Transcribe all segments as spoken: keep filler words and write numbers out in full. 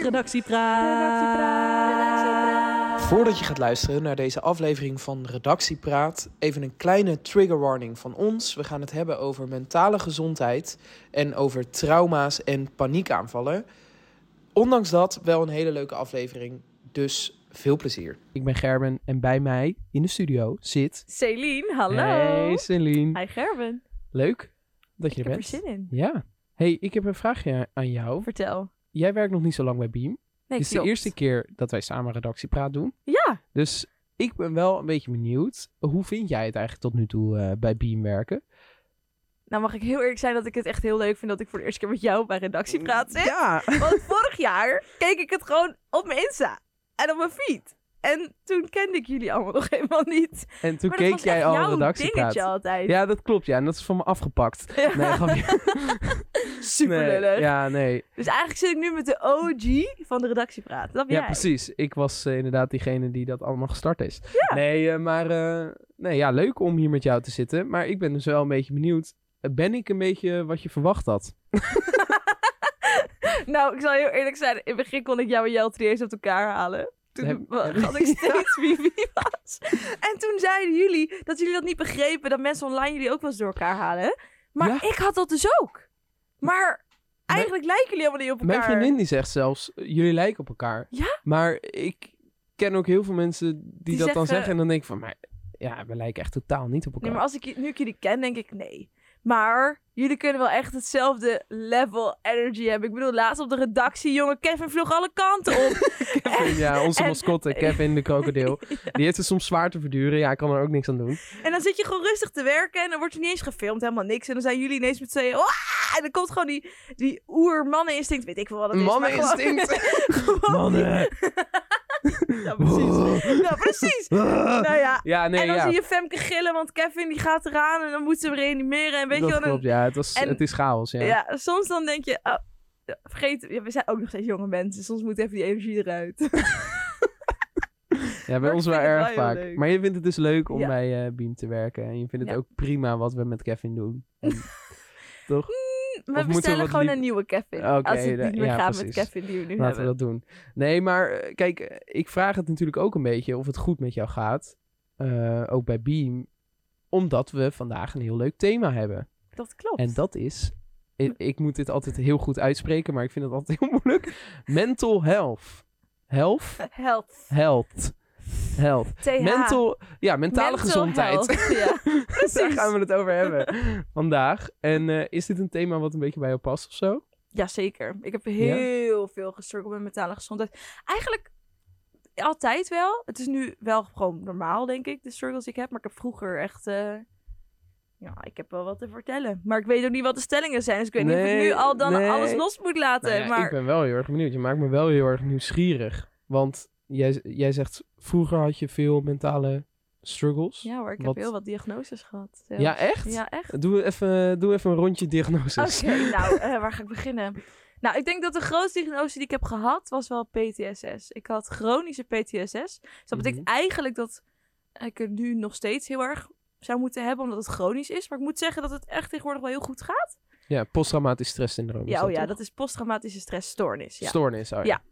Redactiepraat. Redactiepraat. Voordat je gaat luisteren naar deze aflevering van Redactiepraat, even een kleine trigger warning van ons. We gaan het hebben over mentale gezondheid en over trauma's en paniekaanvallen. Ondanks dat wel een hele leuke aflevering, dus veel plezier. Ik ben Gerben en bij mij in de studio zit... Celine, hallo. Hey Celine. Hi Gerben. Leuk dat je ik er bent. bent. Ik heb er zin in. Ja. Hey, ik heb een vraagje aan jou. Vertel. Jij werkt nog niet zo lang bij Beam. Nee, Het is de eerste keer dat wij samen Redactiepraat doen. Ja. Dus ik ben wel een beetje benieuwd. Hoe vind jij het eigenlijk tot nu toe uh, bij Beam werken? Nou mag ik heel eerlijk zijn dat ik het echt heel leuk vind dat ik voor de eerste keer met jou bij Redactiepraat zit. Ja. Want vorig jaar keek ik het gewoon op mijn Insta en op mijn feed. En toen kende ik jullie allemaal nog helemaal niet. En toen maar keek jij al Redactiepraat. Dingetje altijd. Ja, dat klopt. Ja, en dat is van me afgepakt. Ja. Nee, grapje. Super nee, lullig. Ja, nee. Dus eigenlijk zit ik nu met de O G van de Redactiepraat. Dat ben Ja, jij. precies. Ik was uh, inderdaad diegene die dat allemaal gestart is. Ja. Nee, uh, maar uh, nee, ja, leuk om hier met jou te zitten. Maar ik ben dus wel een beetje benieuwd. Ben ik een beetje wat je verwacht had? Nou, ik zal heel eerlijk zijn. In het begin kon ik jou en Jeltri eens op elkaar halen. Toen Heb, heb... had ik steeds wie wie was. En toen zeiden jullie dat jullie dat niet begrepen. Dat mensen online jullie ook wel eens door elkaar halen. Maar Ja? ik had dat dus ook. Maar eigenlijk mijn, lijken jullie helemaal niet op elkaar. Mijn vriendin die zegt zelfs, jullie lijken op elkaar. Ja? Maar ik ken ook heel veel mensen die, die dat zeggen... dan zeggen. En dan denk ik van, maar ja, we lijken echt totaal niet op elkaar. Nee, maar als ik, nu ik jullie ken, denk ik nee. Maar jullie kunnen wel echt hetzelfde level energy hebben. Ik bedoel, laatst op de redactie, jongen, Kevin vloog alle kanten op. Kevin, en, ja, onze en, mascotte, Kevin de krokodil. Ja. Die heeft het soms zwaar te verduren. Ja, ik kan er ook niks aan doen. En dan zit je gewoon rustig te werken en dan wordt er niet eens gefilmd, helemaal niks. En dan zijn jullie ineens met z'n tweeën, en dan komt gewoon die, die oer-mannen-instinct, weet ik veel wat het is. Mannen-instinct? Gewoon... Mannen! Ja, precies. Ja, precies. Nou ja. ja nee, en dan ja. zie je Femke gillen, want Kevin die gaat eraan en dan moet ze hem reanimeren. En weet dat je wel, klopt, ja. Het, was, en, het is chaos, ja. Ja, soms dan denk je, oh, vergeet, ja, we zijn ook nog steeds jonge mensen. Soms moet even die energie eruit. Ja, bij ons wel erg vaak. Leuk. Maar je vindt het dus leuk om ja. bij uh, Beam te werken. En je vindt het ja. ook prima wat we met Kevin doen. En, toch? We of bestellen we gewoon lief... een nieuwe Kevin. Okay, als het niet meer ja, gaat met Kevin die we nu Laten hebben. we dat doen. Nee, maar kijk, ik vraag het natuurlijk ook een beetje of het goed met jou gaat. Uh, ook bij Beam. Omdat we vandaag een heel leuk thema hebben. Dat klopt. En dat is... Ik, ik moet dit altijd heel goed uitspreken, maar ik vind het altijd heel moeilijk. Mental health. Health? Health. Health. Health. T H. Mental, ja, mentale Mental gezondheid. Ja, daar gaan we het over hebben vandaag. En uh, is dit een thema wat een beetje bij jou past of zo? Jazeker. Ik heb heel ja? veel gestruggeld met mentale gezondheid. Eigenlijk altijd wel. Het is nu wel gewoon normaal, denk ik, de struggles die ik heb. Maar ik heb vroeger echt... Uh, ja, ik heb wel wat te vertellen. Maar ik weet ook niet wat de stellingen zijn. Dus ik weet nee, niet of ik nu al dan nee. alles los moet laten. Nou ja, maar... Ik ben wel heel erg benieuwd. Je maakt me wel heel erg nieuwsgierig. Want... Jij, jij zegt, vroeger had je veel mentale struggles. Ja hoor, ik wat... heb heel wat diagnoses gehad. Zelfs. Ja, echt? Ja, echt. Doe even, doe even een rondje diagnoses. Oké, okay, nou, uh, waar ga ik beginnen? Nou, ik denk dat de grootste diagnose die ik heb gehad, was wel P T S S. Ik had chronische P T S S. Dus dat betekent mm-hmm. eigenlijk dat ik het nu nog steeds heel erg zou moeten hebben, omdat het chronisch is. Maar ik moet zeggen dat het echt tegenwoordig wel heel goed gaat. Ja, posttraumatisch stresssyndroom. Ja, dat oh ja, toch? dat is posttraumatische stressstoornis. Ja. Stoornis, oh ja. ja.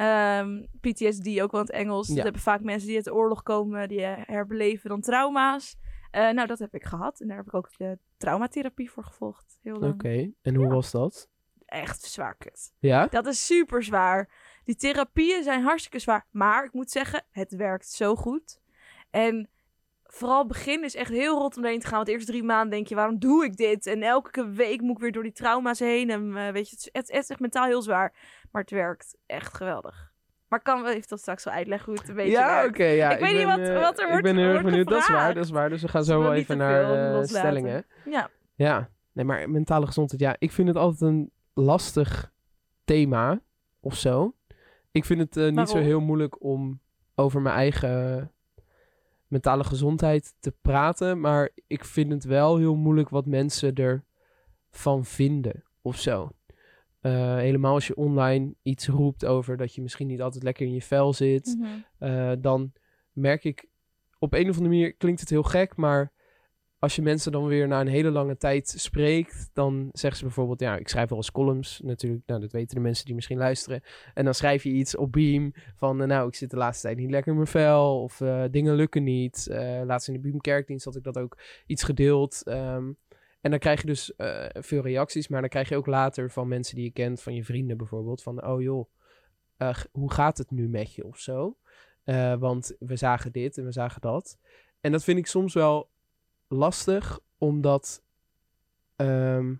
Um, P T S D ook wel in het Engels. Ja. Dat hebben vaak mensen die uit de oorlog komen, die herbeleven dan trauma's. Uh, nou, dat heb ik gehad. En daar heb ik ook de traumatherapie voor gevolgd. Heel lang. Oké, okay. En hoe ja. was dat? Echt zwaar kut. Ja? Dat is super zwaar. Die therapieën zijn hartstikke zwaar. Maar ik moet zeggen, het werkt zo goed. En vooral het begin is echt heel rot om erheen te gaan. Want de eerste drie maanden denk je, waarom doe ik dit? En elke week moet ik weer door die trauma's heen. En uh, weet je, het, het is echt mentaal heel zwaar. Maar het werkt echt geweldig. Maar ik kan wel even dat straks wel uitleggen hoe het een beetje ja, werkt. Okay, ja, ik, ik weet niet wat, uh, wat er ik wordt Ik ben heel erg benieuwd. Dat is waar, dat is waar. Dus we gaan zo wel even naar uh, stellingen. Ja. Ja, nee, maar mentale gezondheid. Ja, ik vind het altijd een lastig thema of zo. Ik vind het uh, niet Waarom? zo heel moeilijk om over mijn eigen mentale gezondheid te praten. Maar ik vind het wel heel moeilijk wat mensen ervan vinden of zo. Uh, helemaal als je online iets roept over dat je misschien niet altijd lekker in je vel zit. Mm-hmm. Uh, dan merk ik, op een of andere manier klinkt het heel gek, maar als je mensen dan weer na een hele lange tijd spreekt, dan zeggen ze bijvoorbeeld, ja, ik schrijf wel eens columns natuurlijk. Nou, dat weten de mensen die misschien luisteren. En dan schrijf je iets op Beam van, uh, nou, ik zit de laatste tijd niet lekker in mijn vel. Of uh, dingen lukken niet. Uh, laatst in de Beam Kerkdienst had ik dat ook iets gedeeld. Um, en dan krijg je dus uh, veel reacties, maar dan krijg je ook later van mensen die je kent, van je vrienden bijvoorbeeld, van, oh joh, uh, hoe gaat het nu met je of zo? Uh, want we zagen dit en we zagen dat. En dat vind ik soms wel lastig, omdat um,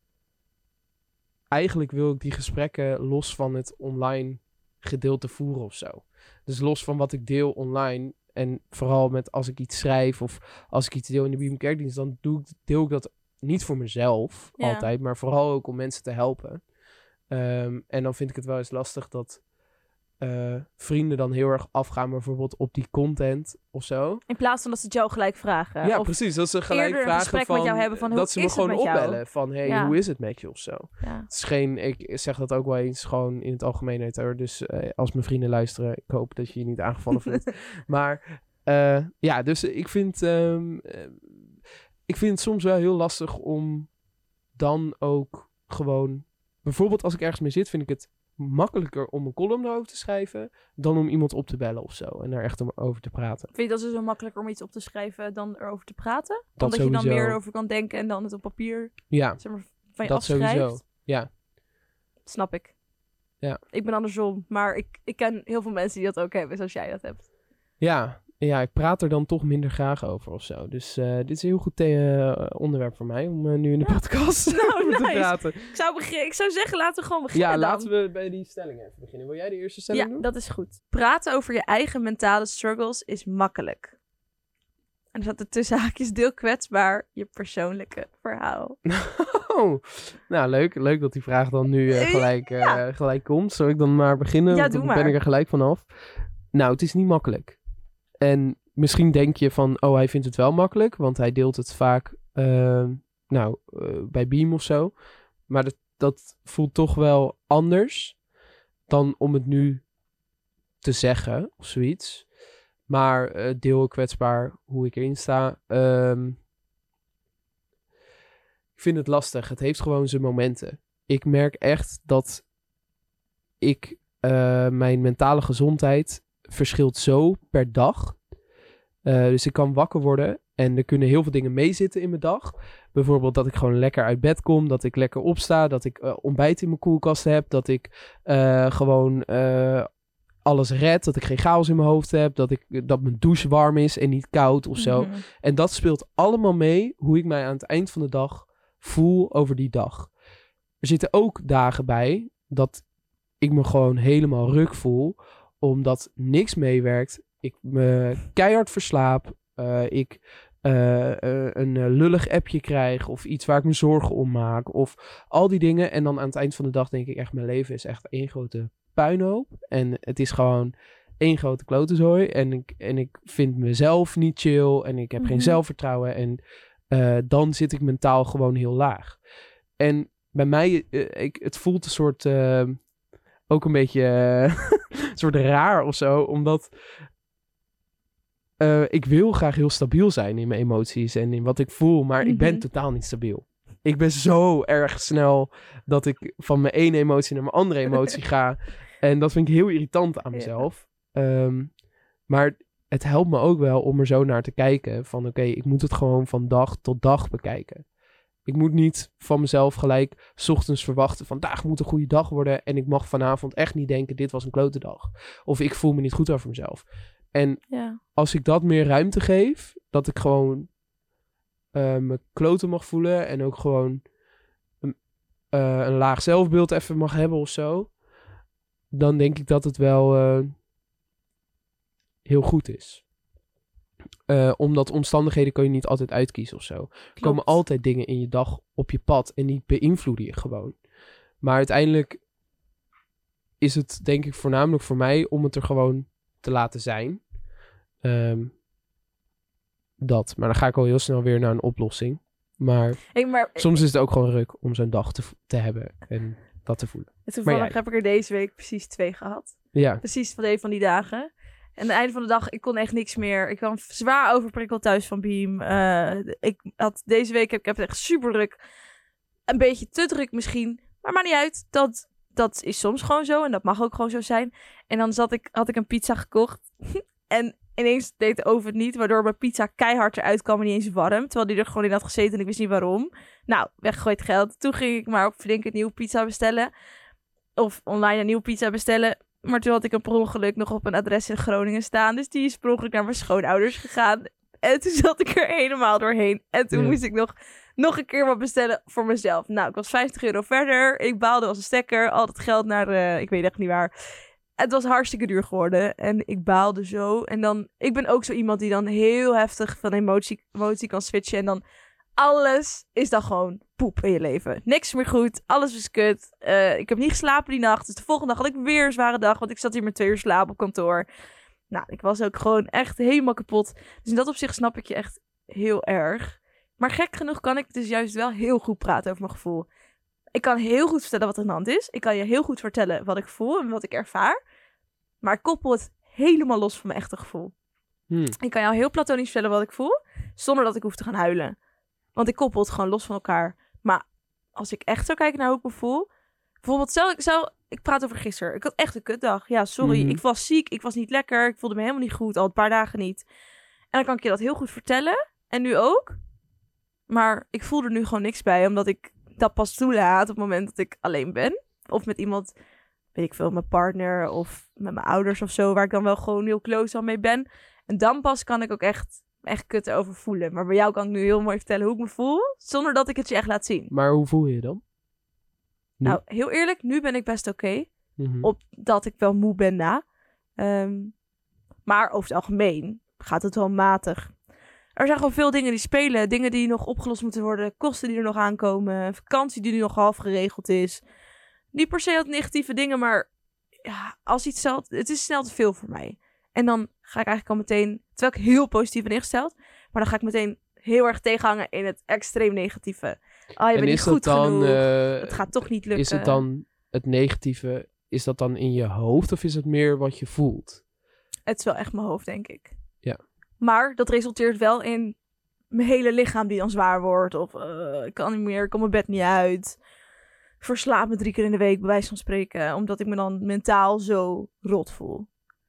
eigenlijk wil ik die gesprekken los van het online gedeelte voeren of zo. Dus los van wat ik deel online en vooral met als ik iets schrijf of als ik iets deel in de Beam Kerkdienst, dan doe ik, deel ik dat niet voor mezelf ja. altijd, maar vooral ook om mensen te helpen. Um, en dan vind ik het wel eens lastig dat Uh, vrienden dan heel erg afgaan bijvoorbeeld op die content of zo. In plaats van dat ze het jou gelijk vragen. Ja, of precies. Dat ze gelijk vragen vragen van, met jou hebben van, dat ze me gewoon opbellen jou? Van, hey, ja. hoe is het met je of zo. Ja. Het is geen, ik zeg dat ook wel eens gewoon in het algemeenheid hoor. Dus uh, als mijn vrienden luisteren, ik hoop dat je je niet aangevallen voelt. Maar uh, ja, dus ik vind, um, uh, ik vind het soms wel heel lastig om dan ook gewoon, bijvoorbeeld als ik ergens mee zit, vind ik het makkelijker om een column erover te schrijven dan om iemand op te bellen of zo en daar echt om over te praten. Vind je dat dus zo makkelijker om iets op te schrijven dan erover te praten? Dat Omdat sowieso. je dan meer over kan denken en dan het op papier ja, zeg maar, van je dat afschrijft? Sowieso. Ja. Snap ik. Ja. Ik ben andersom, maar ik, ik ken heel veel mensen die dat ook hebben zoals jij dat hebt. Ja, ja, ik praat er dan toch minder graag over of zo. Dus uh, dit is een heel goed the- uh, onderwerp voor mij om uh, nu in de ja. podcast nou, over nice. te praten. Ik zou, begin- ik zou zeggen, laten we gewoon beginnen Ja, dan. laten we bij die stelling even beginnen. Wil jij de eerste stelling ja, doen? Ja, dat is goed. Praten over je eigen mentale struggles is makkelijk. En er zat er tussen haakjes deel kwetsbaar je persoonlijke verhaal. Oh, nou leuk. Leuk dat die vraag dan nu uh, gelijk, uh, ja. gelijk komt. Zal ik dan maar beginnen? Ja, want doe dan maar. ben ik er gelijk vanaf. Nou, het is niet makkelijk. En misschien denk je van, oh, hij vindt het wel makkelijk, want hij deelt het vaak, uh, nou, uh, bij Beam of zo. Maar dat, dat voelt toch wel anders dan om het nu te zeggen of zoiets. Maar uh, deel ik kwetsbaar hoe ik erin sta. Um, ik vind het lastig. Het heeft gewoon zijn momenten. Ik merk echt dat ik uh, mijn mentale gezondheid verschilt zo per dag. Uh, dus ik kan wakker worden en er kunnen heel veel dingen meezitten in mijn dag. Bijvoorbeeld dat ik gewoon lekker uit bed kom, dat ik lekker opsta, dat ik uh, ontbijt in mijn koelkast heb, dat ik uh, gewoon uh, alles red, dat ik geen chaos in mijn hoofd heb, dat, ik, dat mijn douche warm is en niet koud of zo. Mm-hmm. En dat speelt allemaal mee hoe ik mij aan het eind van de dag voel over die dag. Er zitten ook dagen bij dat ik me gewoon helemaal ruk voel, omdat niks meewerkt. Ik me keihard verslaap. Uh, ik uh, uh, een uh, lullig appje krijg. Of iets waar ik me zorgen om maak. Of al die dingen. En dan aan het eind van de dag denk ik echt, mijn leven is echt één grote puinhoop. En het is gewoon één grote klotenzooi. En ik, en ik vind mezelf niet chill. En ik heb mm-hmm. geen zelfvertrouwen. En uh, dan zit ik mentaal gewoon heel laag. En bij mij, uh, ik, het voelt een soort... Uh, ook een beetje... Uh, een soort raar of zo. Omdat... Uh, ik wil graag heel stabiel zijn in mijn emoties en in wat ik voel, maar mm-hmm. ik ben totaal niet stabiel. Ik ben zo erg snel dat ik van mijn ene emotie naar mijn andere emotie ga. En dat vind ik heel irritant aan mezelf. Ja. Um, maar het helpt me ook wel om er zo naar te kijken van oké, okay, ik moet het gewoon van dag tot dag bekijken. Ik moet niet van mezelf gelijk 's ochtends verwachten, vandaag moet een goede dag worden en ik mag vanavond echt niet denken, dit was een klote dag. Of ik voel me niet goed over mezelf. En ja. als ik dat meer ruimte geef, dat ik gewoon uh, me kloten mag voelen en ook gewoon een, uh, een laag zelfbeeld even mag hebben of zo, dan denk ik dat het wel uh, heel goed is. Uh, omdat omstandigheden kan je niet altijd uitkiezen of zo. Klopt. Er komen altijd dingen in je dag op je pad en die beïnvloeden je gewoon. Maar uiteindelijk is het denk ik voornamelijk voor mij om het er gewoon te laten zijn. Um, dat. Maar dan ga ik al heel snel weer naar een oplossing. Maar, ik, maar soms is het ook gewoon ruk om zo'n dag te, te hebben en dat te voelen. Toevallig heb ik er deze week precies twee gehad. Ja. Precies van een van die dagen. aan het einde van de dag, ik kon echt niks meer. Ik kwam zwaar overprikkeld thuis van Beam. Uh, ik had, deze week heb ik heb het echt super druk. Een beetje te druk misschien. Maar maakt niet uit. Dat, dat is soms gewoon zo. En dat mag ook gewoon zo zijn. En dan zat ik, had ik een pizza gekocht. En ineens deed de oven het niet. Waardoor mijn pizza keihard eruit kwam en niet eens warm. Terwijl die er gewoon in had gezeten en ik wist niet waarom. Nou, weggegooid geld. Toen ging ik maar op Flink een nieuwe pizza bestellen. Of online een nieuwe pizza bestellen. Maar toen had ik een per ongeluk nog op een adres in Groningen staan. Dus die is per ongeluk naar mijn schoonouders gegaan. En toen zat ik er helemaal doorheen. En toen ja. moest ik nog, nog een keer wat bestellen voor mezelf. Nou, ik was vijftig euro verder. Ik baalde als een stekker. Al dat geld naar, uh, ik weet echt niet waar. Het was hartstikke duur geworden. En ik baalde zo. En dan, ik ben ook zo iemand die dan heel heftig van emotie, emotie kan switchen. En dan alles is dan gewoon poep in je leven. Niks meer goed. Alles is kut. Uh, ik heb niet geslapen die nacht. Dus de volgende dag had ik weer een zware dag. Want ik zat hier met twee uur slaap op kantoor. Nou, ik was ook gewoon echt helemaal kapot. Dus in dat opzicht snap ik je echt heel erg. Maar gek genoeg kan ik dus juist wel heel goed praten over mijn gevoel. Ik kan heel goed vertellen wat er aan de hand is. Ik kan je heel goed vertellen wat ik voel en wat ik ervaar. Maar ik koppel het helemaal los van mijn echte gevoel. Hmm. Ik kan jou heel platonisch vertellen wat ik voel. Zonder dat ik hoef te gaan huilen. Want ik koppel het gewoon los van elkaar. Maar als ik echt zou kijken naar hoe ik me voel. Bijvoorbeeld, stel ik, zou, ik praat over gisteren. Ik had echt een kutdag. Ja, sorry. Mm-hmm. Ik was ziek. Ik was niet lekker. Ik voelde me helemaal niet goed. Al een paar dagen niet. En dan kan ik je dat heel goed vertellen. En nu ook. Maar ik voel er nu gewoon niks bij. Omdat ik dat pas toelaat op het moment dat ik alleen ben. Of met iemand, weet ik veel, mijn partner. Of met mijn ouders of zo. Waar ik dan wel gewoon heel close al mee ben. En dan pas kan ik ook echt... echt kut erover voelen. Maar bij jou kan ik nu heel mooi vertellen hoe ik me voel. Zonder dat ik het je echt laat zien. Maar hoe voel je je dan? Nu? Nou, heel eerlijk. Nu ben ik best oké. Okay, mm-hmm. Op dat ik wel moe ben na. Um, maar over het algemeen gaat het wel matig. Er zijn gewoon veel dingen die spelen. Dingen die nog opgelost moeten worden. Kosten die er nog aankomen. Vakantie die nu nog half geregeld is. Niet per se wat negatieve dingen. Maar ja, als iets zelf... Het is snel te veel voor mij. En dan ga ik eigenlijk al meteen... Terwijl ik heel positief ben ingesteld. Maar dan ga ik meteen heel erg tegenhangen in het extreem negatieve. Oh, je en bent niet goed dan, genoeg. Uh, het gaat toch niet lukken. Is het dan het negatieve... Is dat dan in je hoofd of is het meer wat je voelt? Het is wel echt mijn hoofd, denk ik. Ja. Maar dat resulteert wel in mijn hele lichaam die dan zwaar wordt. Of uh, ik kan niet meer, ik kom mijn bed niet uit. Ik verslaap me drie keer in de week, bij wijze van spreken. Omdat ik me dan mentaal zo rot voel.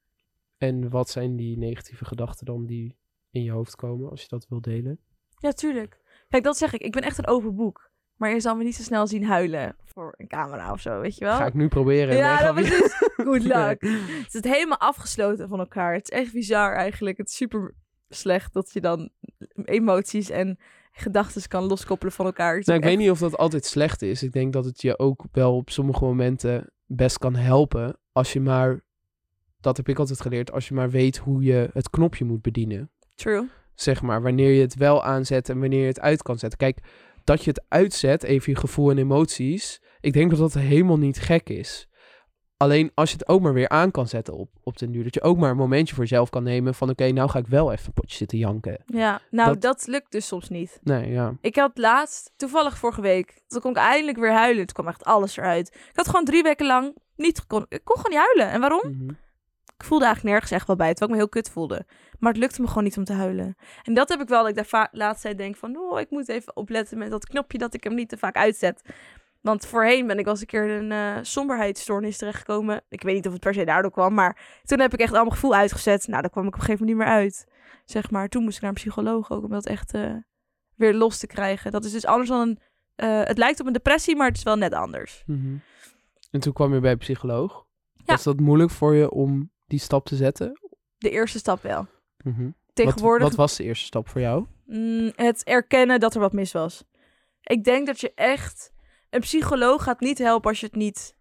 En wat zijn die negatieve gedachten dan die in je hoofd komen, als je dat wil delen? Ja, tuurlijk. Kijk, dat zeg ik. Ik ben echt een open boek. Maar je zal me niet zo snel zien huilen voor een camera of zo, weet je wel? Ga ik nu proberen. Ja, dat is dus good luck. Het is helemaal afgesloten van elkaar. Het is echt bizar eigenlijk. Het is super slecht dat je dan emoties en gedachten kan loskoppelen van elkaar. Nou, ik echt... weet niet of dat altijd slecht is. Ik denk dat het je ook wel op sommige momenten best kan helpen als je maar... Dat heb ik altijd geleerd. Als je maar weet hoe je het knopje moet bedienen. True. Zeg maar, wanneer je het wel aanzet en wanneer je het uit kan zetten. Kijk, dat je het uitzet, even je gevoel en emoties. Ik denk dat dat helemaal niet gek is. Alleen als je het ook maar weer aan kan zetten op, op den duur. Dat je ook maar een momentje voor jezelf kan nemen van... Oké, okay, nou ga ik wel even een potje zitten janken. Ja, nou dat... dat lukt dus soms niet. Nee, ja. Ik had laatst, toevallig vorige week... Toen kon ik eindelijk weer huilen. Toen kwam echt alles eruit. Ik had gewoon drie weken lang niet... Kon, ik kon gewoon niet huilen. En waarom? Mm-hmm. Ik voelde eigenlijk nergens echt wel bij, terwijl ik me heel kut voelde. Maar het lukte me gewoon niet om te huilen. En dat heb ik wel, dat ik daar va- laatst zei, denk van... Oh, ik moet even opletten met dat knopje dat ik hem niet te vaak uitzet. Want voorheen ben ik wel eens een keer in een uh, somberheidsstoornis terechtgekomen. Ik weet niet of het per se daardoor kwam, maar toen heb ik echt al mijn gevoel uitgezet. Nou, daar kwam ik op een gegeven moment niet meer uit. Zeg maar, toen moest ik naar een psycholoog ook, om dat echt uh, weer los te krijgen. Dat is dus anders dan een... Uh, het lijkt op een depressie, maar het is wel net anders. Mm-hmm. En toen kwam je bij een psycholoog. Ja. Was dat moeilijk voor je om... die stap te zetten? De eerste stap wel. Mm-hmm. Tegenwoordig... Wat, wat was de eerste stap voor jou? Mm, het erkennen dat er wat mis was. Ik denk dat je echt... Een psycholoog gaat niet helpen als je het niet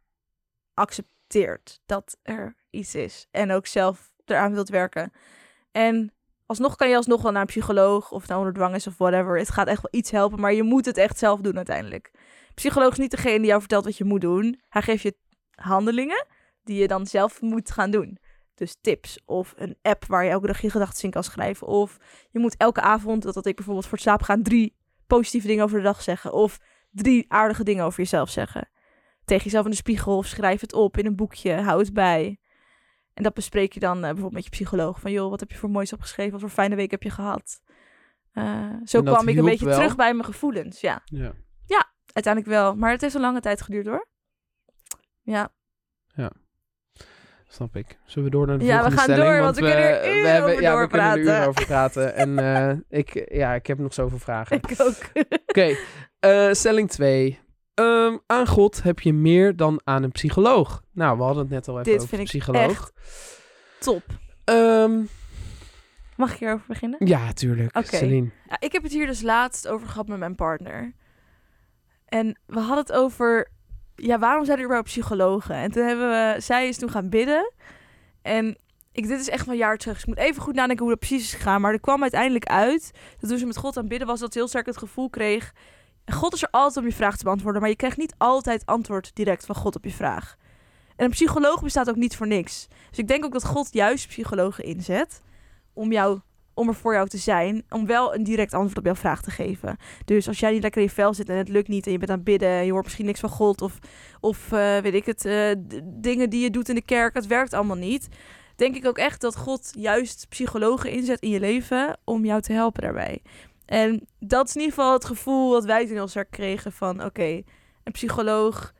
accepteert dat er iets is. En ook zelf eraan wilt werken. En alsnog kan je alsnog wel naar een psycholoog of nou onder dwang is of whatever. Het gaat echt wel iets helpen, maar je moet het echt zelf doen uiteindelijk. Psycholoog is niet degene die jou vertelt wat je moet doen. Hij geeft je handelingen die je dan zelf moet gaan doen. Dus tips of een app waar je elke dag je gedachten in kan schrijven. Of je moet elke avond, dat, dat ik bijvoorbeeld voor het slapen gaan, drie positieve dingen over de dag zeggen. Of drie aardige dingen over jezelf zeggen. Tegen jezelf in de spiegel of schrijf het op in een boekje. Hou het bij. En En dat bespreek je dan uh, bijvoorbeeld met je psycholoog. Van joh, wat heb je voor moois opgeschreven? Wat voor fijne week heb je gehad? Uh, zo kwam ik een beetje wel. terug bij mijn gevoelens. Ja. ja. Ja, uiteindelijk wel. Maar het heeft een lange tijd geduurd hoor. Ja. Ja. Snap ik. Zullen we door naar de ja, volgende stelling? Ja, we gaan door, want we, we kunnen er uren we hebben, over ja, doorpraten. we kunnen er uren over praten. En uh, ik, ja, ik heb nog zoveel vragen. Ik ook. Oké, okay. uh, stelling twee. Um, aan God heb je meer dan aan een psycholoog. Nou, we hadden het net al even Dit over vind psycholoog. Ik echt top. Um, Mag ik hierover beginnen? Ja, tuurlijk. Okay. Celine. Ja, ik heb het hier dus laatst over gehad met mijn partner. En we hadden het over... Ja, waarom zijn er überhaupt psychologen? En toen hebben we... Zij is toen gaan bidden. En ik, dit is echt van een jaar terug. Dus ik moet even goed nadenken hoe dat precies is gegaan. Maar er kwam uiteindelijk uit... dat toen ze met God aan het bidden was... dat ze heel sterk het gevoel kreeg... God is er altijd om je vraag te beantwoorden. Maar je krijgt niet altijd antwoord direct van God op je vraag. En een psycholoog bestaat ook niet voor niks. Dus ik denk ook dat God juist psychologen inzet... om jou... om er voor jou te zijn, om wel een direct antwoord op jouw vraag te geven. Dus als jij niet lekker in je vel zit en het lukt niet... en je bent aan het bidden en je hoort misschien niks van God... of, of uh, weet ik het, uh, d- dingen die je doet in de kerk, het werkt allemaal niet... denk ik ook echt dat God juist psychologen inzet in je leven... om jou te helpen daarbij. En dat is in ieder geval het gevoel dat wij toen heel sterk kregen van... oké, okay, een psycholoog...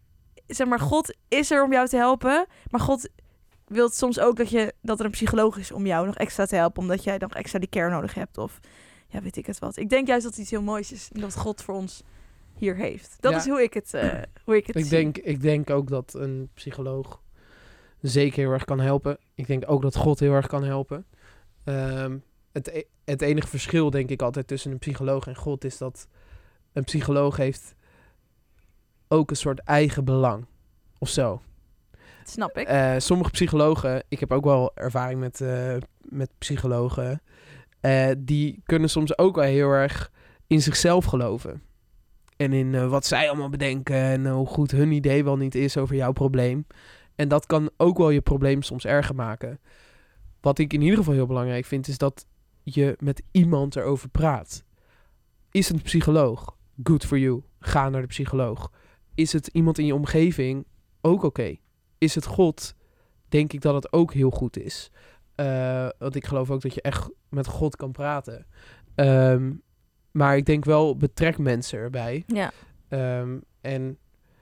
zeg maar, God is er om jou te helpen... maar God... wil het soms ook dat, je, dat er een psycholoog is om jou nog extra te helpen... omdat jij nog extra die care nodig hebt of ja, weet ik het wat. Ik denk juist dat het iets heel moois is en dat God voor ons hier heeft. Dat ja. is hoe ik het, uh, hoe ik het ik zie. Denk, ik denk ook dat een psycholoog zeker heel erg kan helpen. Ik denk ook dat God heel erg kan helpen. Um, het, het enige verschil denk ik altijd tussen een psycholoog en God... is dat een psycholoog heeft ook een soort eigen belang of zo. Snap ik. Uh, sommige psychologen, ik heb ook wel ervaring met, uh, met psychologen... Uh, die kunnen soms ook wel heel erg in zichzelf geloven. En in uh, wat zij allemaal bedenken... en uh, hoe goed hun idee wel niet is over jouw probleem. En dat kan ook wel je probleem soms erger maken. Wat ik in ieder geval heel belangrijk vind... is dat je met iemand erover praat. Is het een psycholoog? Good for you. Ga naar de psycholoog. Is het iemand in je omgeving? Ook oké. Okay. Is het God, denk ik dat het ook heel goed is. Uh, want ik geloof ook dat je echt met God kan praten. Um, maar ik denk wel, betrek mensen erbij. Ja. Um, en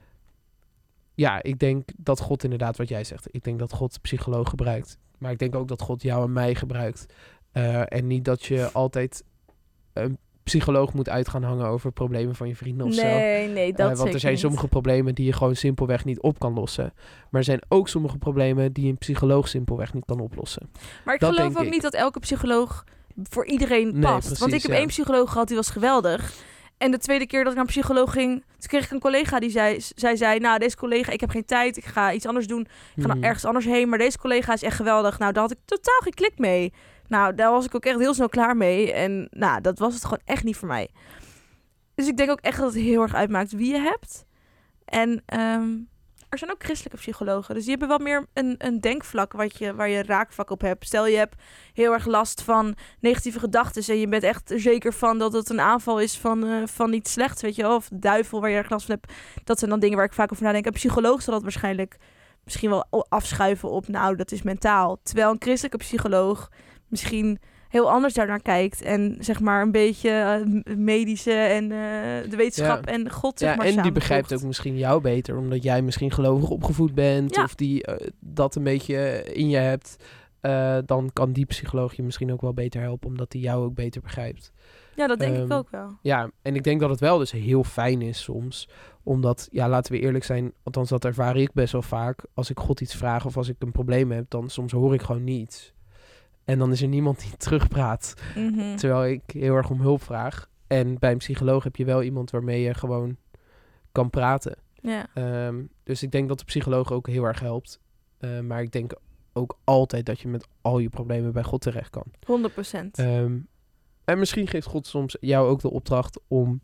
ja, ik denk dat God inderdaad wat jij zegt. Ik denk dat God psycholoog gebruikt. Maar ik denk ook dat God jou en mij gebruikt. Uh, en niet dat je altijd een psycholoog moet uit gaan hangen over problemen van je vrienden of nee, zo. Nee, nee, dat uh, Want er zijn niet. sommige problemen die je gewoon simpelweg niet op kan lossen. Maar er zijn ook sommige problemen die een psycholoog simpelweg niet kan oplossen. Maar ik dat geloof ook ik. niet dat elke psycholoog voor iedereen nee, past. precies, Want ik heb ja. één psycholoog gehad, die was geweldig. En de tweede keer dat ik naar een psycholoog ging, toen kreeg ik een collega die zei, zij zei, nou deze collega, ik heb geen tijd, ik ga iets anders doen. Ik ga Hmm. naar ergens anders heen, maar deze collega is echt geweldig. Nou, daar had ik totaal geen klik mee. Nou, daar was ik ook echt heel snel klaar mee. En nou, dat was het gewoon echt niet voor mij. Dus ik denk ook echt dat het heel erg uitmaakt wie je hebt. En um, er zijn ook christelijke psychologen. Dus die hebben wel meer een, een denkvlak wat je, waar je raakvlak op hebt. Stel je hebt heel erg last van negatieve gedachten. En je bent echt er zeker van dat het een aanval is van, uh, van iets slechts. Weet je wel? Of de duivel waar je erg last van hebt. Dat zijn dan dingen waar ik vaak over nadenk. Een psycholoog zal dat waarschijnlijk misschien wel afschuiven op. Nou, dat is mentaal. Terwijl een christelijke psycholoog misschien heel anders daarnaar kijkt. En zeg maar een beetje uh, medische en uh, de wetenschap ja. en God zeg ja, maar en die samenvoegt. begrijpt ook misschien jou beter. Omdat jij misschien gelovig opgevoed bent. Ja. Of die uh, dat een beetje in je hebt. Uh, dan kan die psycholoog je misschien ook wel beter helpen. Omdat die jou ook beter begrijpt. Ja, dat denk um, ik ook wel. Ja, en ik denk dat het wel dus heel fijn is soms. Omdat, ja, laten we eerlijk zijn. Althans, dat ervaar ik best wel vaak. Als ik God iets vraag of als ik een probleem heb. Dan soms hoor ik gewoon niets. En dan is er niemand die terugpraat. Mm-hmm. Terwijl ik heel erg om hulp vraag. En bij een psycholoog heb je wel iemand waarmee je gewoon kan praten. Ja. Um, dus ik denk dat de psycholoog ook heel erg helpt. Uh, maar ik denk ook altijd dat je met al je problemen bij God terecht kan. honderd procent. Um, en misschien geeft God soms jou ook de opdracht om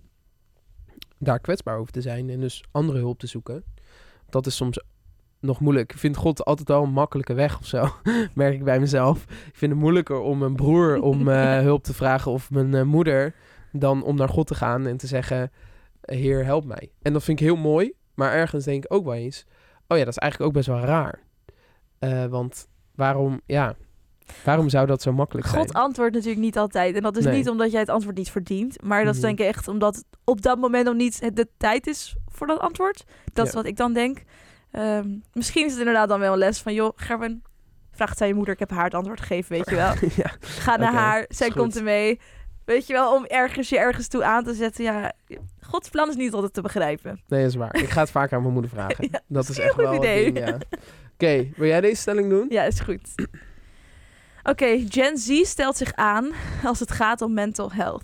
daar kwetsbaar over te zijn. En dus andere hulp te zoeken. Dat is soms nog moeilijk. Ik vind God altijd wel een makkelijke weg of zo. Merk ik bij mezelf. Ik vind het moeilijker om mijn broer om uh, hulp te vragen of mijn uh, moeder dan om naar God te gaan en te zeggen, Heer, help mij. En dat vind ik heel mooi, maar ergens denk ik ook wel eens, oh ja, dat is eigenlijk ook best wel raar. Uh, want waarom, ja, waarom zou dat zo makkelijk zijn? God antwoordt natuurlijk niet altijd. En dat is Nee. niet omdat jij het antwoord niet verdient. Maar dat is Mhm. denk ik echt omdat het op dat moment nog niet de tijd is voor dat antwoord. Dat is Ja. wat ik dan denk. Um, misschien is het inderdaad dan wel een les van... joh, Gerben, vraag het aan je moeder. Ik heb haar het antwoord gegeven, weet je wel. ja. Ga naar Oké, haar, zij is komt goed. ermee. Weet je wel, om ergens je ergens toe aan te zetten. Ja, Gods plan is niet altijd te begrijpen. Nee, dat is waar. Ik ga het vaak aan mijn moeder vragen. Ja, dat is een echt goed wel een idee. ding, ja. Oké, okay, wil jij deze stelling doen? Ja, is goed. Oké, okay, Gen Z stelt zich aan als het gaat om mental health.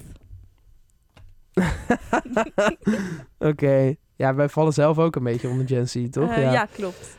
Oké. Okay. Ja, wij vallen zelf ook een beetje onder Gen Z, toch? Uh, ja. ja, klopt.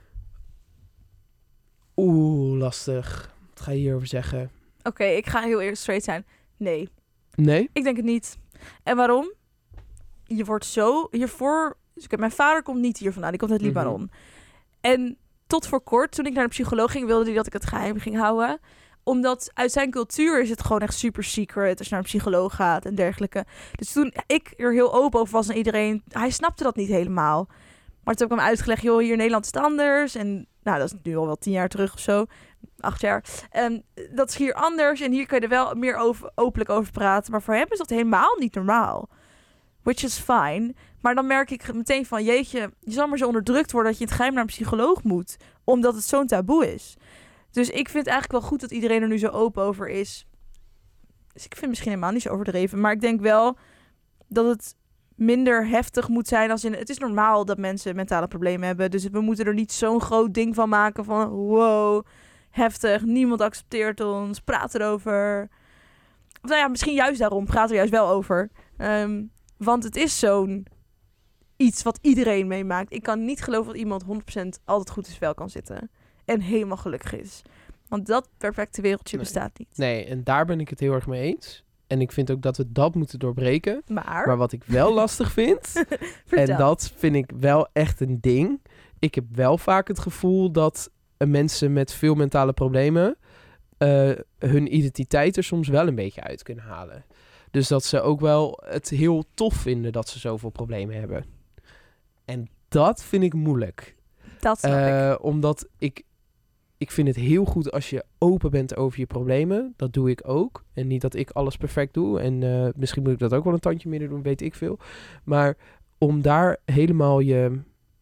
Oeh, lastig. Wat ga je hierover zeggen? Oké, okay, ik ga heel eerst straight zijn. Nee. Nee? Ik denk het niet. En waarom? Je wordt zo hiervoor... Dus mijn vader komt niet hier vandaan. Die komt uit Libanon. Mm-hmm. En tot voor kort, toen ik naar de psycholoog ging... wilde hij dat ik het geheim ging houden. Omdat uit zijn cultuur is het gewoon echt super secret... als je naar een psycholoog gaat en dergelijke. Dus toen ik er heel open over was naar iedereen... hij snapte dat niet helemaal. Maar toen heb ik hem uitgelegd... joh, hier in Nederland is het anders. En nou, dat is nu al wel tien jaar terug of zo. Acht jaar. En dat is hier anders. En hier kun je er wel meer over, openlijk over praten. Maar voor hem is dat helemaal niet normaal. Which is fine. Maar dan merk ik meteen van... jeetje, je zal maar zo onderdrukt worden... dat je in het geheim naar een psycholoog moet. Omdat het zo'n taboe is. Dus ik vind eigenlijk wel goed dat iedereen er nu zo open over is. Dus ik vind misschien helemaal niet zo overdreven. Maar ik denk wel dat het minder heftig moet zijn. Als in, het is normaal dat mensen mentale problemen hebben. Dus we moeten er niet zo'n groot ding van maken. Van wow, heftig. Niemand accepteert ons. Praat erover. Of nou ja, misschien juist daarom. Praat er juist wel over. Um, want het is zo'n iets wat iedereen meemaakt. Ik kan niet geloven dat iemand honderd procent altijd goed in zijn vel kan zitten. En helemaal gelukkig is. Want dat perfecte wereldje nee. bestaat niet. Nee, en daar ben ik het heel erg mee eens. En ik vind ook dat we dat moeten doorbreken. Maar, maar wat ik wel lastig vind... en dat vind ik wel echt een ding. Ik heb wel vaak het gevoel dat mensen met veel mentale problemen... Uh, hun identiteit er soms wel een beetje uit kunnen halen. Dus dat ze ook wel het heel tof vinden dat ze zoveel problemen hebben. En dat vind ik moeilijk. Dat snap uh, ik. Omdat ik... Ik vind het heel goed als je open bent over je problemen. Dat doe ik ook. En niet dat ik alles perfect doe. En uh, misschien moet ik dat ook wel een tandje minder doen, weet ik veel. Maar om daar helemaal je,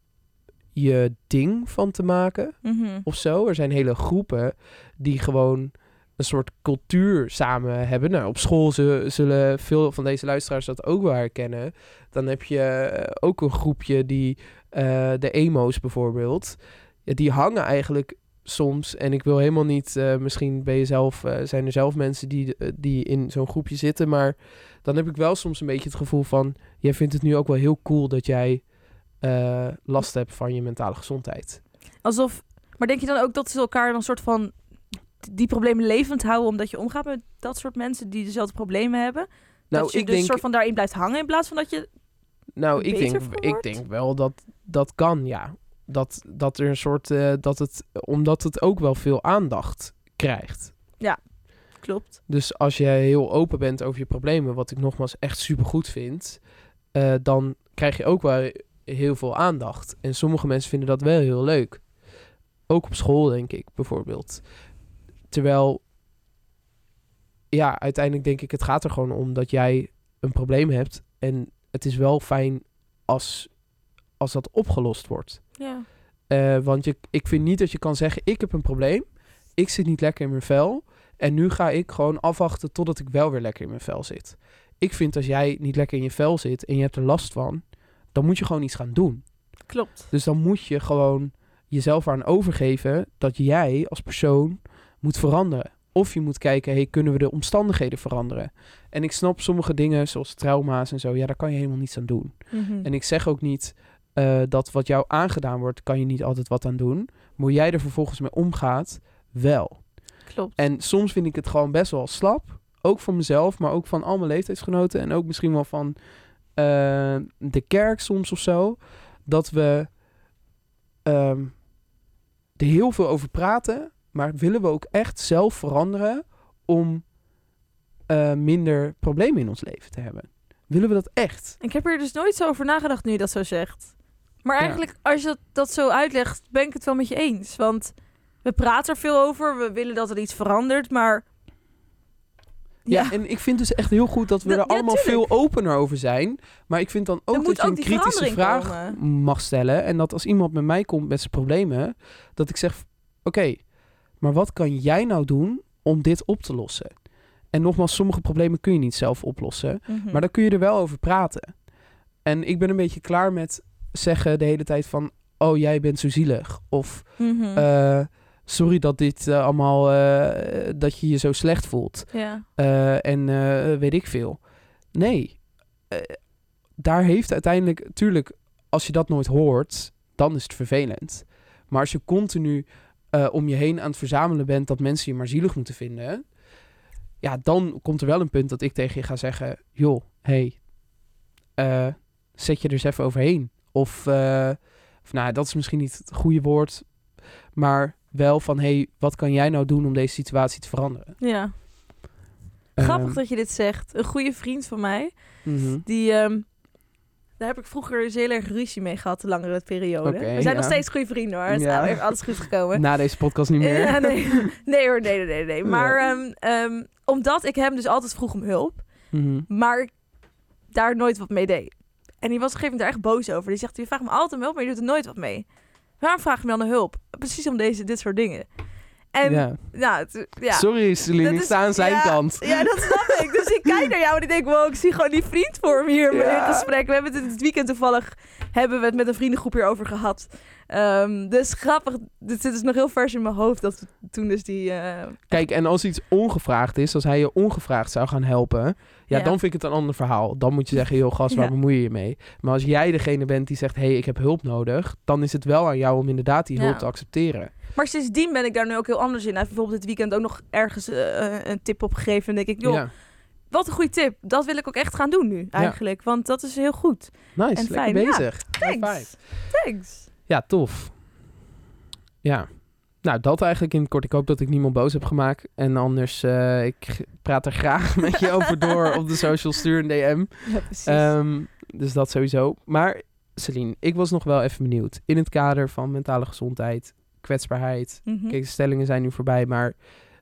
je ding van te maken Mm-hmm. of zo. Er zijn hele groepen die gewoon een soort cultuur samen hebben. Nou, op school zullen, zullen veel van deze luisteraars dat ook wel herkennen. Dan heb je ook een groepje die, uh, de emo's bijvoorbeeld, die hangen eigenlijk soms, en ik wil helemaal niet, uh, misschien ben je zelf, uh, zijn er zelf mensen die, uh, die in zo'n groepje zitten, maar dan heb ik wel soms een beetje het gevoel van, jij vindt het nu ook wel heel cool dat jij uh, last hebt van je mentale gezondheid. Alsof, maar denk je dan ook dat ze elkaar dan een soort van die problemen levend houden, omdat je omgaat met dat soort mensen die dezelfde problemen hebben? Nou, dat je ik dus denk, soort van daarin blijft hangen in plaats van dat je nou, ik denk, van ik wordt? denk wel dat dat kan, ja. Dat, dat er een soort, uh, dat het, omdat het ook wel veel aandacht krijgt. Ja, klopt. Dus als je heel open bent over je problemen, wat ik nogmaals echt supergoed vind, uh, dan krijg je ook wel heel veel aandacht. En sommige mensen vinden dat wel heel leuk. Ook op school, denk ik, bijvoorbeeld. Terwijl, ja, uiteindelijk denk ik, het gaat er gewoon om dat jij een probleem hebt. En het is wel fijn als, als dat opgelost wordt. Ja. Uh, want je, ik vind niet dat je kan zeggen, ik heb een probleem. Ik zit niet lekker in mijn vel. En nu ga ik gewoon afwachten totdat ik wel weer lekker in mijn vel zit. Ik vind als jij niet lekker in je vel zit en je hebt er last van, dan moet je gewoon iets gaan doen. Klopt. Dus dan moet je gewoon jezelf aan overgeven dat jij als persoon moet veranderen. Of je moet kijken, hey, kunnen we de omstandigheden veranderen? En ik snap sommige dingen, zoals trauma's en zo, ja, daar kan je helemaal niets aan doen. Mm-hmm. En ik zeg ook niet uh, dat wat jou aangedaan wordt, kan je niet altijd wat aan doen. Maar hoe jij er vervolgens mee omgaat, wel. Klopt. En soms vind ik het gewoon best wel slap. Ook voor mezelf, maar ook van al mijn leeftijdsgenoten. En ook misschien wel van uh, de kerk soms of zo. Dat we um, er heel veel over praten. Maar willen we ook echt zelf veranderen om uh, minder problemen in ons leven te hebben? Willen we dat echt? Ik heb er dus nooit zo over nagedacht nu je dat zo zegt. Maar Ja. eigenlijk, als je dat, dat zo uitlegt, ben ik het wel met je eens. Want we praten er veel over. We willen dat er iets verandert, maar... Ja, ja en ik vind dus echt heel goed dat we dat, er ja, allemaal tuurlijk. veel opener over zijn. Maar ik vind dan ook dat je ook een kritische vraag komen. mag stellen. En dat als iemand met mij komt met zijn problemen, dat ik zeg, oké, okay, maar wat kan jij nou doen om dit op te lossen? En nogmaals, sommige problemen kun je niet zelf oplossen. Mm-hmm. Maar dan kun je er wel over praten. En ik ben een beetje klaar met zeggen de hele tijd van, oh, jij bent zo zielig. Of, mm-hmm. uh, sorry dat dit uh, allemaal, uh, dat je je zo slecht voelt. Ja. Uh, en uh, weet ik veel. Nee. Uh, daar heeft uiteindelijk, tuurlijk, als je dat nooit hoort, dan is het vervelend. Maar als je continu uh, om je heen aan het verzamelen bent dat mensen je maar zielig moeten vinden, ja, dan komt er wel een punt dat ik tegen je ga zeggen, joh, hey, uh, zet je er eens even overheen. Of, uh, of nou, dat is misschien niet het goede woord, maar wel van, hey, wat kan jij nou doen om deze situatie te veranderen? Ja. Uh, Grappig dat je dit zegt. Een goede vriend van mij, mm-hmm. die, um, daar heb ik vroeger eens heel erg ruzie mee gehad, de langere periode. Okay, We zijn ja. nog steeds goede vrienden hoor. Het ja. is alles goed gekomen. Na deze podcast niet meer. Ja, nee. nee hoor, nee, nee, nee. nee. Maar ja. um, um, omdat ik hem dus altijd vroeg om hulp, mm-hmm. maar daar nooit wat mee deed. En die was op een gegeven moment daar echt boos over. Die zegt, je vraagt me altijd om hulp, maar je doet er nooit wat mee. Waarom vraag je me dan om hulp? Precies om deze, dit soort dingen. En, ja. Nou, t- ja. Sorry, Celine, ik sta aan zijn ja, kant. Ja, dat snap ik. Dus ik kijk naar jou en ik denk, wow, ik zie gewoon die vriend voor me hier ja. in gesprek. We hebben het dit weekend toevallig, hebben we het met een vriendengroep hierover gehad. Um, dus grappig, dit zit dus nog heel vers in mijn hoofd, dat we toen dus die... Uh... Kijk, en als iets ongevraagd is, als hij je ongevraagd zou gaan helpen, ja, ja. dan vind ik het een ander verhaal. Dan moet je zeggen, joh, gast, waar ja. bemoei je je mee? Maar als jij degene bent die zegt, hé, hey, ik heb hulp nodig, dan is het wel aan jou om inderdaad die hulp ja. te accepteren. Maar sindsdien ben ik daar nu ook heel anders in. Hij heeft bijvoorbeeld dit weekend ook nog ergens uh, een tip op gegeven. En denk ik, joh, ja. wat een goede tip. Dat wil ik ook echt gaan doen nu, eigenlijk. Ja. Want dat is heel goed. Nice, en lekker fijn. bezig. Ja, thanks. Thanks. Ja, tof. Ja. Nou, dat eigenlijk in het kort. Ik hoop dat ik niemand boos heb gemaakt. En anders, uh, ik praat er graag met je over door op de social, stuur een D M. Ja, precies. Um, dus dat sowieso. Maar Celine, ik was nog wel even benieuwd. In het kader van mentale gezondheid, kwetsbaarheid. Mm-hmm. Kijk, de stellingen zijn nu voorbij, maar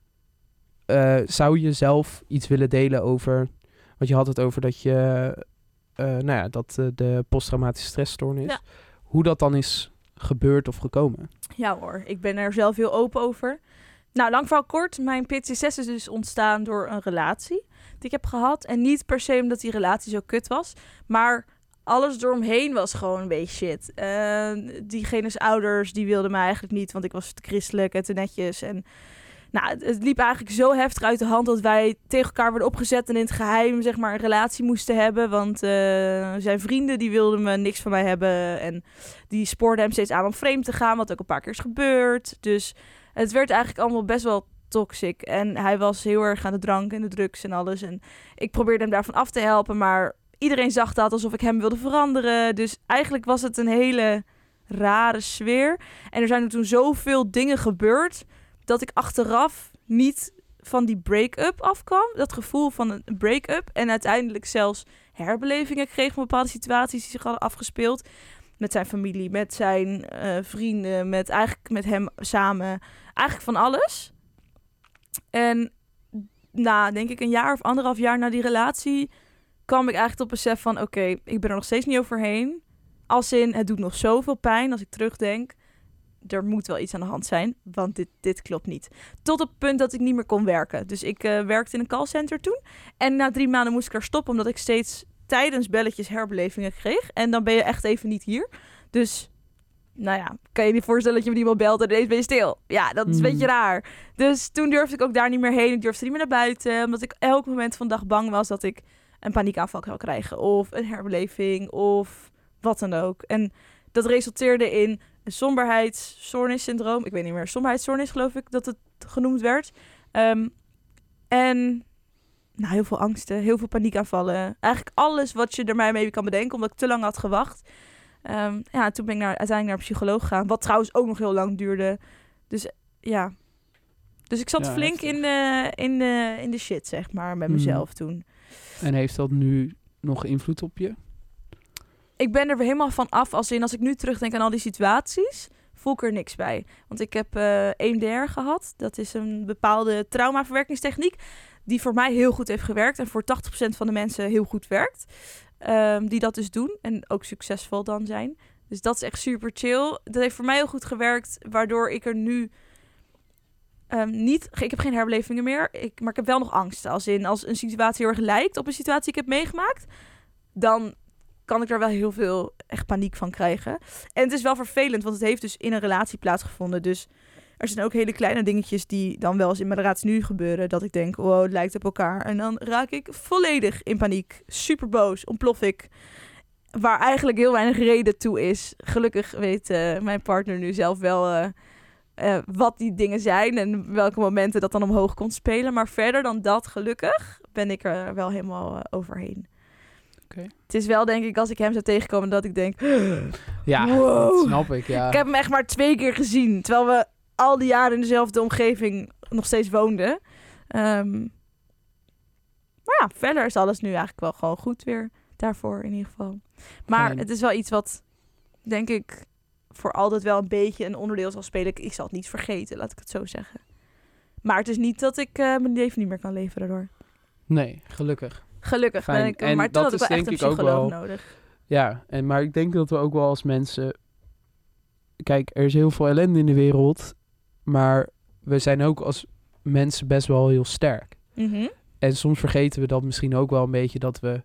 uh, zou je zelf iets willen delen over, want je had het over dat je, uh, nou ja, dat uh, de posttraumatische stressstoornis, ja. hoe dat dan is gebeurd of gekomen? Ja hoor, ik ben er zelf heel open over. Nou, lang verhaal kort, mijn P T S S is dus ontstaan door een relatie die ik heb gehad. En niet per se omdat die relatie zo kut was, maar alles eromheen was gewoon een beetje shit. Uh, diegene's ouders, die wilden mij eigenlijk niet, want ik was te christelijk en te netjes. En nou, het, het liep eigenlijk zo heftig uit de hand dat wij tegen elkaar werden opgezet en in het geheim, zeg maar, een relatie moesten hebben. Want uh, zijn vrienden, die wilden me niks van mij hebben. En die spoorden hem steeds aan om vreemd te gaan, wat ook een paar keer is gebeurd. Dus het werd eigenlijk allemaal best wel toxic. En hij was heel erg aan de drank en de drugs en alles. En ik probeerde hem daarvan af te helpen, maar iedereen zag dat alsof ik hem wilde veranderen. Dus eigenlijk was het een hele rare sfeer. En er zijn er toen zoveel dingen gebeurd dat ik achteraf niet van die break-up afkwam. Dat gevoel van een break-up. En uiteindelijk zelfs herbelevingen kreeg van bepaalde situaties die zich hadden afgespeeld. Met zijn familie, met zijn uh, vrienden, met eigenlijk met hem samen. Eigenlijk van alles. En na, denk ik, een jaar of anderhalf jaar na die relatie kwam ik eigenlijk tot besef van, oké, okay, ik ben er nog steeds niet overheen. Als in, het doet nog zoveel pijn als ik terugdenk. Er moet wel iets aan de hand zijn, want dit, dit klopt niet. Tot het punt dat ik niet meer kon werken. Dus ik uh, werkte in een callcenter toen. En na drie maanden moest ik er stoppen, omdat ik steeds tijdens belletjes herbelevingen kreeg. En dan ben je echt even niet hier. Dus, nou ja, kan je je niet voorstellen dat je met iemand belt en ineens ben je stil. Ja, dat is een mm. beetje raar. Dus toen durfde ik ook daar niet meer heen. Ik durfde niet meer naar buiten, omdat ik elk moment van de dag bang was dat ik een paniekaanval zou krijgen. Of een herbeleving, of wat dan ook. En dat resulteerde in een somberheidsstoornissyndroom. Ik weet niet meer, somberheidsstoornis geloof ik dat het genoemd werd. Um, en nou, heel veel angsten, heel veel paniekaanvallen. Eigenlijk alles wat je er mij mee kan bedenken, omdat ik te lang had gewacht. Um, ja, toen ben ik naar, uiteindelijk naar een psycholoog gegaan. Wat trouwens ook nog heel lang duurde. Dus ja. Dus ik zat ja, flink in de, in, de, in de shit, zeg maar, met mezelf hmm. toen. En heeft dat nu nog invloed op je? Ik ben er weer helemaal van af. Als in, als ik nu terugdenk aan al die situaties, voel ik er niks bij. Want ik heb uh, E M D R gehad. Dat is een bepaalde traumaverwerkingstechniek die voor mij heel goed heeft gewerkt en voor tachtig procent van de mensen heel goed werkt. Um, die dat dus doen en ook succesvol dan zijn. Dus dat is echt super chill. Dat heeft voor mij heel goed gewerkt, waardoor ik er nu um, niet... Ik heb geen herbelevingen meer, ik, maar ik heb wel nog angst. Als in, als een situatie heel erg lijkt op een situatie die ik heb meegemaakt, dan kan ik daar wel heel veel echt paniek van krijgen. En het is wel vervelend, want het heeft dus in een relatie plaatsgevonden. Dus er zijn ook hele kleine dingetjes die dan wel eens in mijn relatie nu gebeuren. Dat ik denk, wow, het lijkt op elkaar. En dan raak ik volledig in paniek. Super boos, ontplof ik. Waar eigenlijk heel weinig reden toe is. Gelukkig weet uh, mijn partner nu zelf wel uh, uh, wat die dingen zijn. En welke momenten dat dan omhoog komt spelen. Maar verder dan dat, gelukkig, ben ik er wel helemaal uh, overheen. Okay. Het is wel, denk ik, als ik hem zou tegenkomen, dat ik denk... Ja, wow. Dat snap ik, ja. Ik heb hem echt maar twee keer gezien. Terwijl we al die jaren in dezelfde omgeving nog steeds woonden. Um, maar ja, verder is alles nu eigenlijk wel gewoon goed weer. Daarvoor in ieder geval. Maar Fijn. Het is wel iets wat, denk ik, voor altijd wel een beetje een onderdeel zal spelen. Ik zal het niet vergeten, laat ik het zo zeggen. Maar het is niet dat ik uh, mijn leven niet meer kan leven daardoor. Nee, gelukkig. Gelukkig Fijn. ben ik, en maar toen had ik wel echt een psycholoog nodig. Ja, en, maar ik denk dat we ook wel als mensen... Kijk, er is heel veel ellende in de wereld, maar we zijn ook als mensen best wel heel sterk. Mm-hmm. En soms vergeten we dat misschien ook wel een beetje, dat we...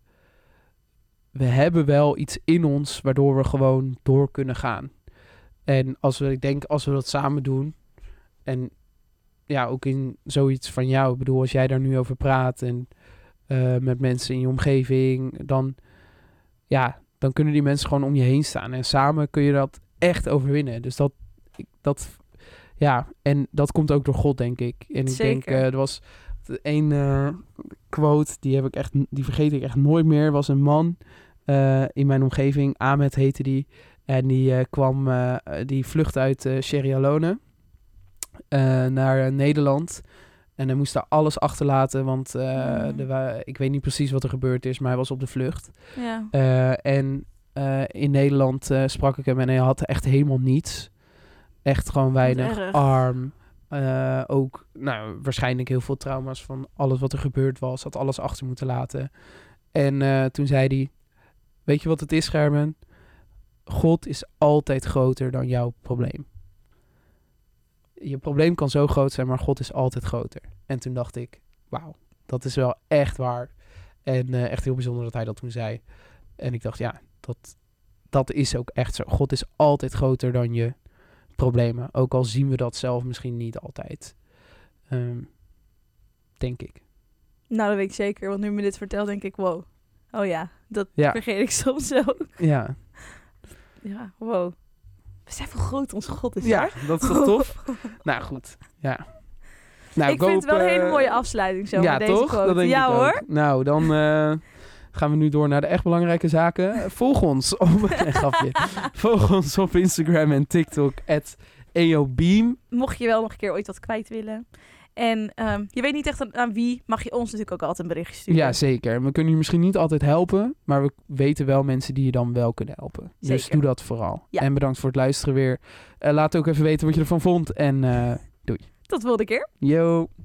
We hebben wel iets in ons waardoor we gewoon door kunnen gaan. En als we, ik denk, als we dat samen doen... En ja, ook in zoiets van jou. Ik bedoel, als jij daar nu over praat en uh, met mensen in je omgeving, dan, ja, dan kunnen die mensen gewoon om je heen staan. En samen kun je dat echt overwinnen. Dus dat, dat ja, en dat komt ook door God, denk ik. En ik Zeker. denk, uh, er was een uh, quote, die heb ik echt, die vergeet ik echt nooit meer. Was een man uh, in mijn omgeving, Ahmed heette die. En die uh, kwam, uh, die vlucht uit uh, Sierra Leone. Uh, naar uh, Nederland. En hij moest daar alles achterlaten, want uh, mm. er wa- ik weet niet precies wat er gebeurd is, maar hij was op de vlucht. Ja. Uh, en uh, in Nederland uh, sprak ik hem en hij had echt helemaal niets. Echt gewoon weinig, arm. Uh, ook nou, waarschijnlijk heel veel trauma's van alles wat er gebeurd was. Had alles achter moeten laten. En uh, toen zei hij, weet je wat het is, Gerben? God is altijd groter dan jouw probleem. Je probleem kan zo groot zijn, maar God is altijd groter. En toen dacht ik, wauw, dat is wel echt waar. En uh, echt heel bijzonder dat hij dat toen zei. En ik dacht, ja, dat, dat is ook echt zo. God is altijd groter dan je problemen. Ook al zien we dat zelf misschien niet altijd. Um, denk ik. Nou, dat weet ik zeker. Want nu me dit vertelt, denk ik, wow. Oh ja, dat ja. vergeet ik soms ook. Ja. Ja, wow. Besef hoe groot ons God is. Ja, hè? Dat is toch tof? Nou, goed. Ja. Nou, ik vind het wel uh, een hele mooie afsluiting zo. Ja, met toch? Deze quote. Dat denk ja, ik hoor. Ook. Nou, dan uh, gaan we nu door naar de echt belangrijke zaken. Volg ons op... nee, grapje. Volg ons op Instagram en TikTok, at eobeam. Mocht je wel nog een keer ooit wat kwijt willen. En um, je weet niet echt aan, aan wie, mag je ons natuurlijk ook altijd een berichtje sturen. Ja, zeker. We kunnen je misschien niet altijd helpen, maar we weten wel mensen die je dan wel kunnen helpen. Zeker. Dus doe dat vooral. Ja. En bedankt voor het luisteren weer. Uh, laat ook even weten wat je ervan vond en uh, doei. Tot de volgende keer. Yo.